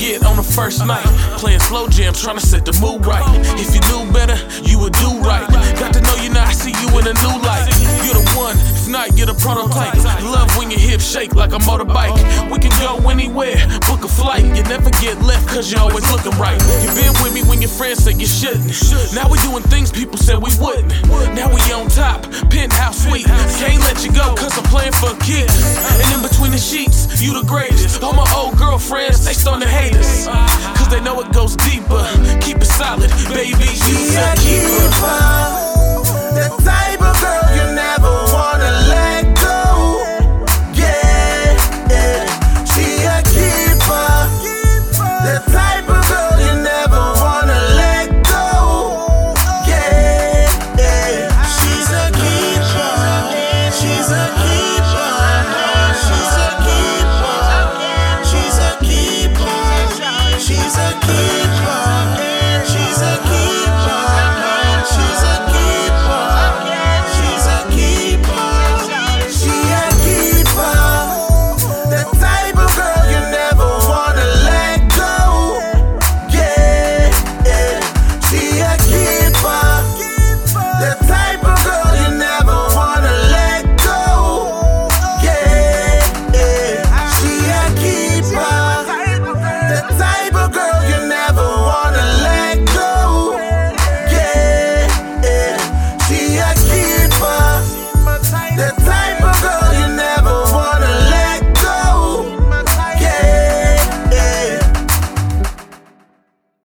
forget on the first night. Playing slow jams, trying to set the mood right. If you knew better, you would do right. Got to know you now, I see you in a new light. You're the one, if not, you're the prototype. Love when your hips shake like a motorbike. We can go anywhere, book a flight. You never get left cause you're always looking right. You've been with me when your friends said you shouldn't. Now we doing things people said we wouldn't. Now we on top, penthouse suite. Can't let you go cause I'm playing for kids. And in between the sheets, you the greatest. All my old girlfriends, they starting to hate us cause they know it goes deeper. Keep it solid, baby, you a keeper. The time